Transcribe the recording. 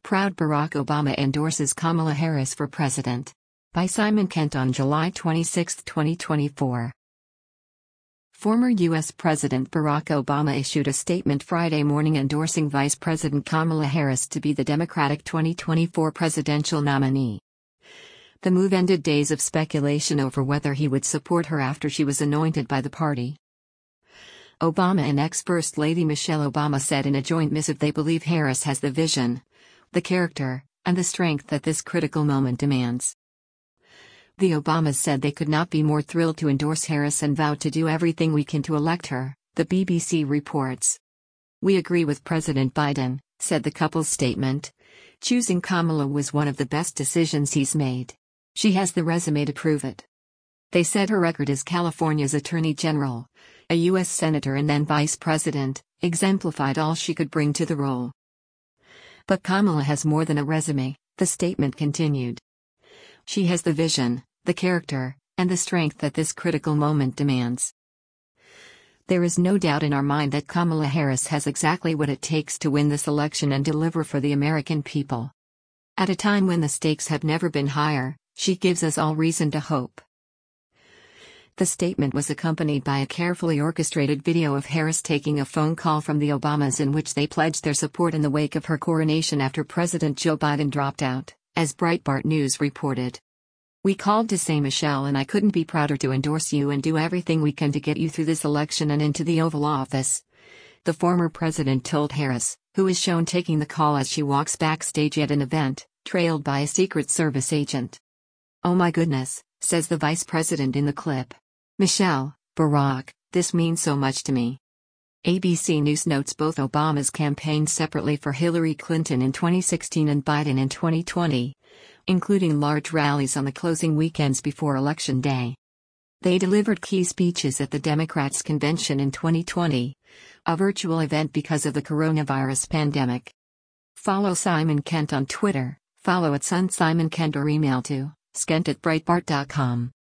Proud Barack Obama endorses Kamala Harris for president. By Simon Kent on July 26, 2024. Former U.S. President Barack Obama issued a statement Friday morning endorsing Vice President Kamala Harris to be the Democratic 2024 presidential nominee. The move ended days of speculation over whether he would support her after she was anointed by the party. Obama and ex-First Lady Michelle Obama said in a joint missive they believe Harris has the vision, the character, and the strength that this critical moment demands. The Obamas said they could not be more thrilled to endorse Harris and vowed to do everything we can to elect her, the BBC reports. We agree with President Biden, said the couple's statement. Choosing Kamala was one of the best decisions he's made. She has the resume to prove it. They said her record as California's Attorney General, a U.S. Senator and then Vice President, exemplified all she could bring to the role. But Kamala has more than a resume, the statement continued. She has the vision, the character, and the strength that this critical moment demands. There is no doubt in our mind that Kamala Harris has exactly what it takes to win this election and deliver for the American people. At a time when the stakes have never been higher, she gives us all reason to hope. The statement was accompanied by a carefully orchestrated video of Harris taking a phone call from the Obamas in which they pledged their support in the wake of her coronation after President Joe Biden dropped out, as Breitbart News reported. We called to say Michelle and I couldn't be prouder to endorse you and do everything we can to get you through this election and into the Oval Office. The former president told Harris, who is shown taking the call as she walks backstage at an event, trailed by a Secret Service agent. "Oh my goodness," says the vice president in the clip. "Michelle, Barack, this means so much to me." ABC News notes both Obamas campaigned separately for Hillary Clinton in 2016 and Biden in 2020, including large rallies on the closing weekends before Election Day. They delivered key speeches at the Democrats' convention in 2020, a virtual event because of the coronavirus pandemic. Follow Simon Kent on Twitter, follow @SunSimonKent or email to skent@breitbart.com.